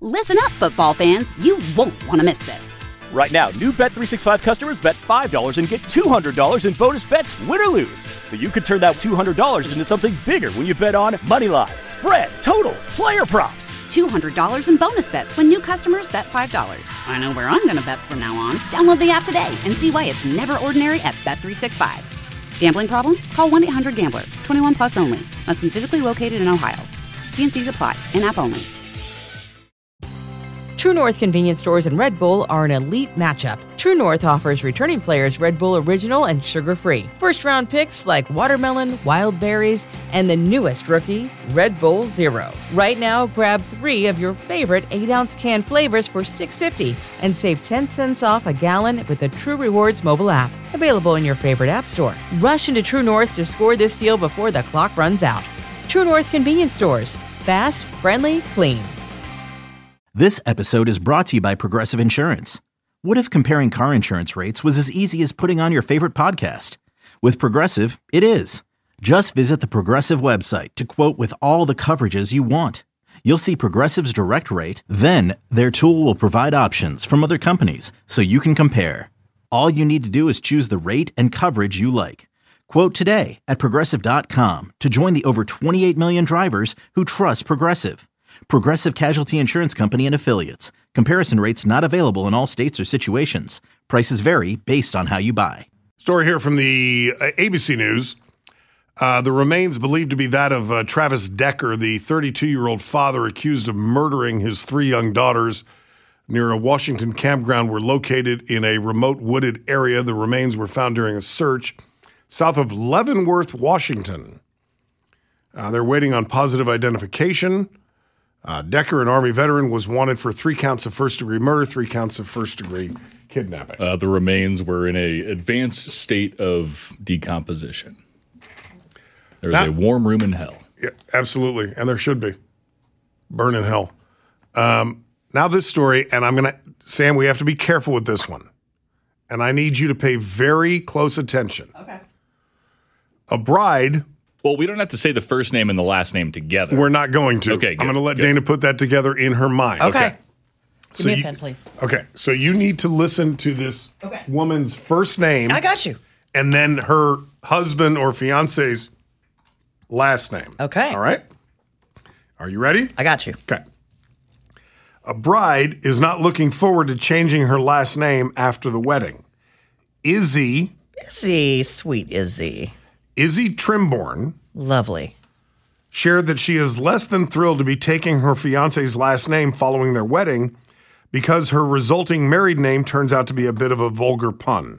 Listen up, football fans. You won't want to miss this. Right now, new Bet365 customers bet $5 and get $200 in bonus bets, win or lose. So you could turn that $200 into something bigger when you bet on money line, spread, totals, player props. $200 in bonus bets when new customers bet $5. I know where I'm going to bet from now on. Download the app today and see why it's never ordinary at Bet365. Gambling problem? Call 1-800-GAMBLER. 21 plus only. Must be physically located in Ohio. T&Cs apply. In-app only. True North convenience stores and Red Bull are an elite matchup. True North offers returning players Red Bull Original and sugar-free. First-round picks like watermelon, wild berries, and the newest rookie, Red Bull Zero. Right now, grab 3 of your favorite 8-ounce can flavors for $6.50 and save 10 cents off a gallon with the True Rewards mobile app. Available in your favorite app store. Rush into True North to score this deal before the clock runs out. True North convenience stores. Fast, friendly, clean. This episode is brought to you by Progressive Insurance. What if comparing car insurance rates was as easy as putting on your favorite podcast? With Progressive, it is. Just visit the Progressive website to quote with all the coverages you want. You'll see Progressive's direct rate, then their tool will provide options from other companies so you can compare. All you need to do is choose the rate and coverage you like. Quote today at Progressive.com to join the over 28 million drivers who trust Progressive. Progressive Casualty Insurance Company and Affiliates. Comparison rates not available in all states or situations. Prices vary based on how you buy. Story here from the ABC News. The remains believed to be that of Travis Decker, the 32-year-old father accused of murdering his 3 young daughters near a Washington campground, were located in a remote wooded area. The remains were found during a search south of Leavenworth, Washington. They're waiting on positive identification. Decker, an Army veteran, was wanted for 3 counts of first-degree murder, 3 counts of first-degree kidnapping. The remains were in an advanced state of decomposition. There was a warm room in hell. Yeah, absolutely, and there should be. Burn in hell. Now this story, and Sam, we have to be careful with this one. And I need you to pay very close attention. Okay. A bride... Well, we don't have to say the first name and the last name together. We're not going to. Okay, good, I'm going to let good. Dana put that together in her mind. Okay. So Give me a pen, please. Okay, so you need to listen to this woman's first name. I got you. And then her husband or fiance's last name. Okay. All right? Are you ready? I got you. Okay. A bride is not looking forward to changing her last name after the wedding. Izzy Sweet Izzy. Izzy Trimborn Lovely. shared that she is less than thrilled to be taking her fiance's last name following their wedding because her resulting married name turns out to be a bit of a vulgar pun.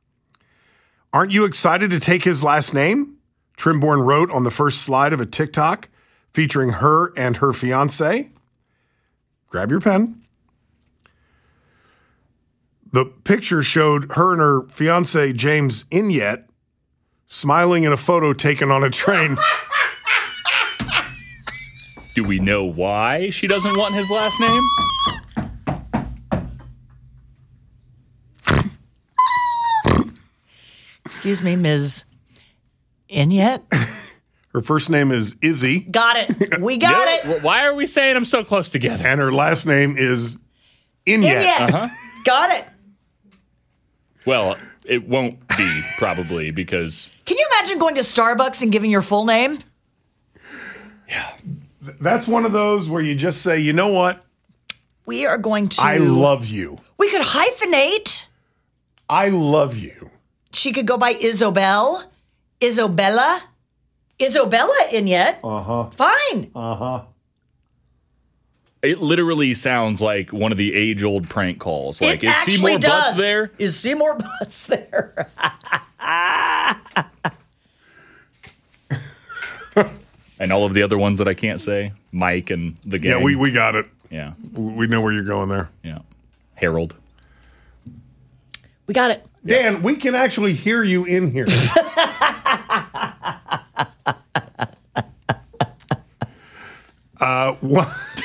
Aren't you excited to take his last name? Trimborn wrote on the first slide of a TikTok featuring her and her fiance. Grab your pen. The picture showed her and her fiance, James Inyet, smiling in a photo taken on a train. Do we know why she doesn't want his last name? Excuse me, Ms. Inyet? Her first name is Izzy. Got it. We got it. Why are we saying them so close together? And her last name is Inyet. Inyet. Got it. Well, it won't be, probably, because... Can you imagine going to Starbucks and giving your full name? Yeah. That's one of those where you just say, you know what? We are going to... I love you. We could hyphenate. I love you. She could go by Isobel. Isabella. Isabella Inyet. Uh-huh. Fine. Uh-huh. It literally sounds like one of the age-old prank calls. Like, it is Seymour Butts there? Is Seymour Butts there? And all of the other ones that I can't say. Mike and the gang. Yeah, we got it. Yeah. We know where you're going there. Yeah. Harold. We got it. Dan, we can actually hear you in here. What?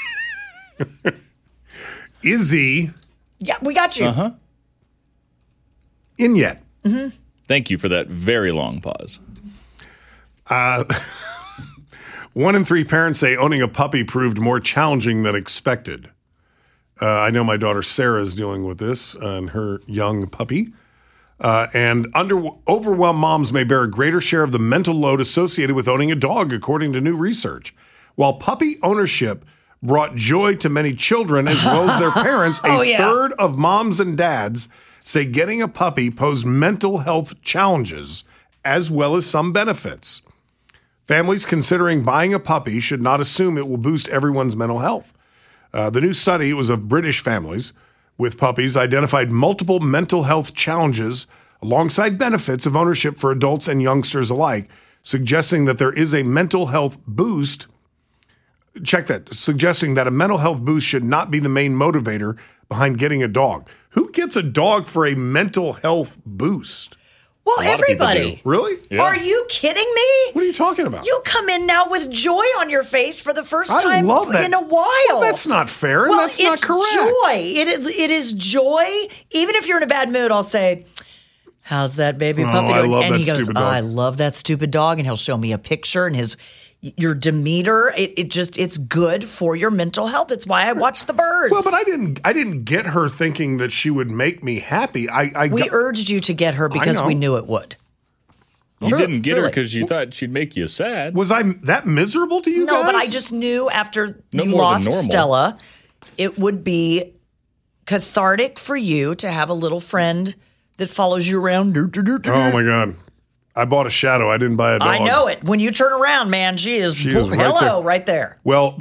Izzy. Yeah, we got you. Uh-huh. Inyet. Thank you for that very long pause. 1 in 3 parents say owning a puppy proved more challenging than expected. I know my daughter Sarah is dealing with this and her young puppy. And overwhelmed moms may bear a greater share of the mental load associated with owning a dog, according to new research. While puppy ownership brought joy to many children as well as their parents, a third of moms and dads say getting a puppy posed mental health challenges as well as some benefits. Families considering buying a puppy should not assume it will boost everyone's mental health. The new study was of British families with puppies identified multiple mental health challenges alongside benefits of ownership for adults and youngsters alike, suggesting that there is a mental health boost. Check that. Suggesting that a mental health boost should not be the main motivator behind getting a dog. Who gets a dog for a mental health boost? Well, everybody. Really? Yeah. Are you kidding me? What are you talking about? You come in now with joy on your face for the first time in a while. Well, that's not fair. Well, that's not correct. Joy. It is joy. Even if you're in a bad mood, I'll say, how's that baby puppy doing? I love and that he goes, stupid dog. I love that stupid dog. And he'll show me a picture and your demeanor. It's good for your mental health. It's why I watch the birds. Well, but I didn't get her thinking that she would make me happy. We urged you to get her because we knew it would. You didn't get her because you thought she'd make you sad. Was I that miserable to you guys? No, but I just knew after you lost Stella, it would be cathartic for you to have a little friend that follows you around. Oh, my God. I bought a shadow. I didn't buy a dog. I know it. When you turn around, man, she is right there. Well,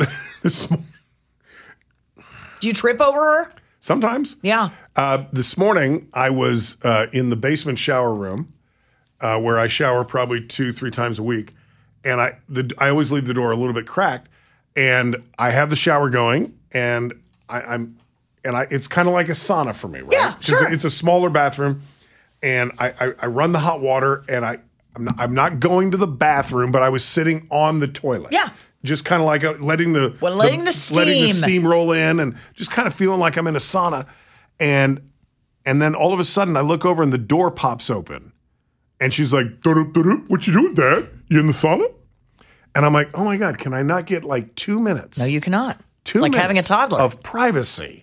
do you trip over her? Sometimes. Yeah. This morning, I was in the basement shower room where I shower probably 2-3 times a week. And I always leave the door a little bit cracked. And I have the shower going, and it's kind of like a sauna for me, right? Yeah, sure. It's a smaller bathroom. And I run the hot water, and I'm not going to the bathroom, but I was sitting on the toilet. Yeah. Just kind of like letting the steam roll in, and just kind of feeling like I'm in a sauna. And then all of a sudden, I look over, and the door pops open. And she's like, "What you doing, Dad? You in the sauna?" And I'm like, "Oh, my God, can I not get like 2 minutes?" No, you cannot. 2 minutes like having a toddler. Of privacy.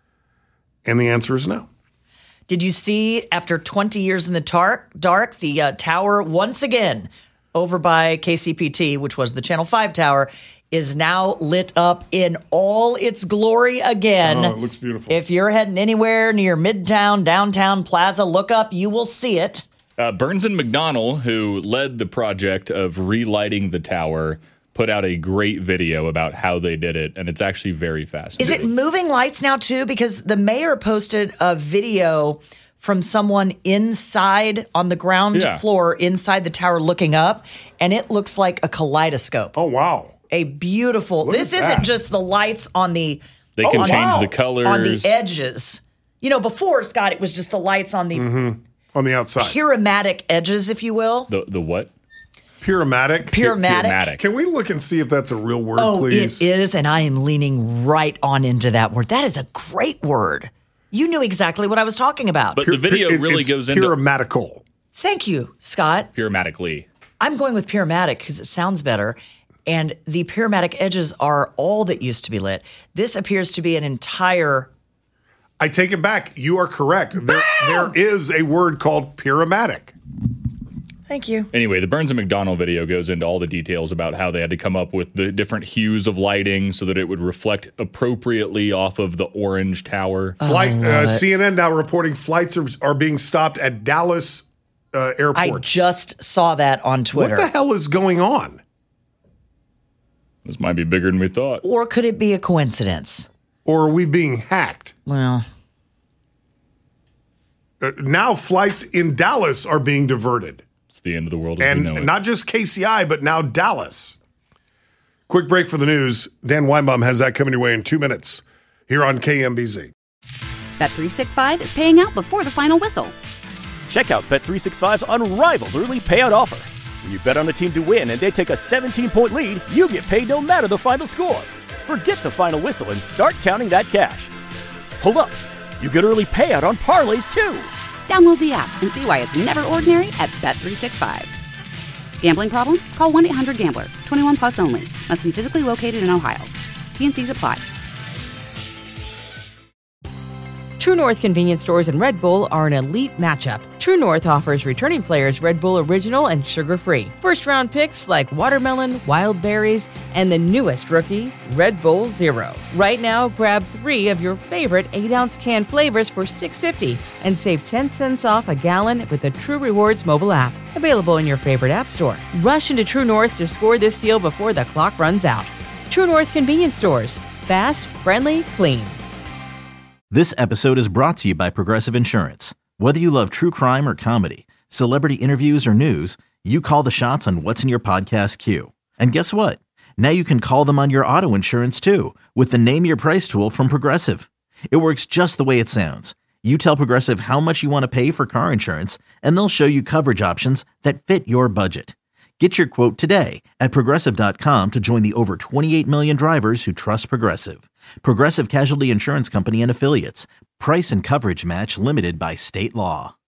And the answer is no. Did you see, after 20 years in the dark, the tower once again over by KCPT, which was the Channel 5 tower, is now lit up in all its glory again. Oh, it looks beautiful. If you're heading anywhere near Midtown, Downtown Plaza, look up. You will see it. Burns and McDonnell, who led the project of relighting the tower, put out a great video about how they did it, and it's actually very fascinating. Is it moving lights now, too? Because the mayor posted a video from someone inside on the ground floor inside the tower looking up, and it looks like a kaleidoscope. Oh, wow. A beautiful... This isn't just the lights on the... They can change the colors. On the edges. You know, before, Scott, it was just the lights on the... Mm-hmm. On the outside. Pyramadic edges, if you will. The what? Pyramadic? Pyramadic. Can we look and see if that's a real word, please? It is, and I am leaning right on into that word. That is a great word. You knew exactly what I was talking about. But the video really goes into... Pyramatical. Thank you, Scott. Pyramidically. I'm going with pyramadic because it sounds better. And the pyramadic edges are all that used to be lit. This appears to be an entire... I take it back. You are correct. There is a word called pyramadic. Thank you. Anyway, the Burns and McDonnell video goes into all the details about how they had to come up with the different hues of lighting so that it would reflect appropriately off of the orange tower. CNN now reporting flights are being stopped at Dallas airports. I just saw that on Twitter. What the hell is going on? This might be bigger than we thought. Or could it be a coincidence? Or are we being hacked? Well... now flights in Dallas are being diverted. It's the end of the world as we know it. And not just KCI, but now Dallas. Quick break for the news. Dan Weinbaum has that coming your way in 2 minutes here on KMBZ. Bet365 is paying out before the final whistle. Check out Bet365's unrivaled early payout offer. When you bet on a team to win and they take a 17-point lead, you get paid no matter the final score. Forget the final whistle and start counting that cash. Hold up. You get early payout on parlays, too. Download the app and see why it's never ordinary at Bet365. Gambling problem? Call 1-800-GAMBLER. 21 plus only. Must be physically located in Ohio. T&Cs apply. True North convenience stores and Red Bull are an elite matchup. True North offers returning players Red Bull Original and sugar-free. First-round picks like watermelon, wild berries, and the newest rookie, Red Bull Zero. Right now, grab 3 of your favorite 8-ounce can flavors for $6.50 and save 10 cents off a gallon with the True Rewards mobile app. Available in your favorite app store. Rush into True North to score this deal before the clock runs out. True North convenience stores. Fast, friendly, clean. This episode is brought to you by Progressive Insurance. Whether you love true crime or comedy, celebrity interviews or news, you call the shots on what's in your podcast queue. And guess what? Now you can call them on your auto insurance too with the Name Your Price tool from Progressive. It works just the way it sounds. You tell Progressive how much you want to pay for car insurance, and they'll show you coverage options that fit your budget. Get your quote today at Progressive.com to join the over 28 million drivers who trust Progressive. Progressive Casualty Insurance Company and Affiliates. Price and coverage match limited by state law.